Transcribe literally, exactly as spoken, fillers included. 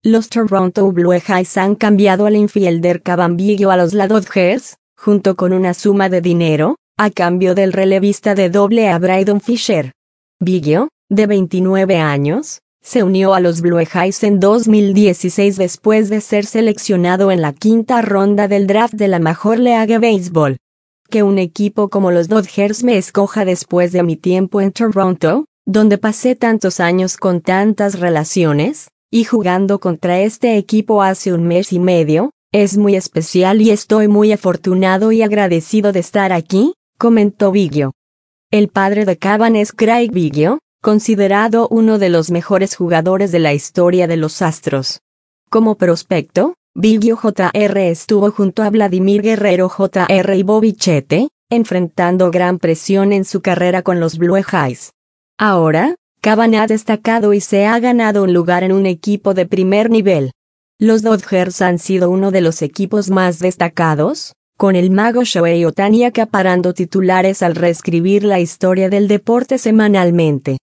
Los Toronto Blue Jays han cambiado al infielder Cavan Biggio a los Dodgers, junto con una suma de dinero, a cambio del relevista de doble A Braden Fisher. Biggio, de veintinueve años, se unió a los Blue Jays en dos mil dieciséis después de ser seleccionado en la quinta ronda del draft de la Major League Baseball. Que un equipo como los Dodgers me escoja después de mi tiempo en Toronto, donde pasé tantos años con tantas relaciones, y jugando contra este equipo hace un mes y medio, es muy especial y estoy muy afortunado y agradecido de estar aquí, comentó Biggio. El padre de Cavan es Craig Biggio, considerado uno de los mejores jugadores de la historia de los Astros. Como prospecto, Biggio junior estuvo junto a Vladimir Guerrero junior y Bobby Chete, enfrentando gran presión en su carrera con los Blue Jays. Ahora, Cavan ha destacado y se ha ganado un lugar en un equipo de primer nivel. Los Dodgers han sido uno de los equipos más destacados, con el mago Shohei Ohtani acaparando titulares al reescribir la historia del deporte semanalmente.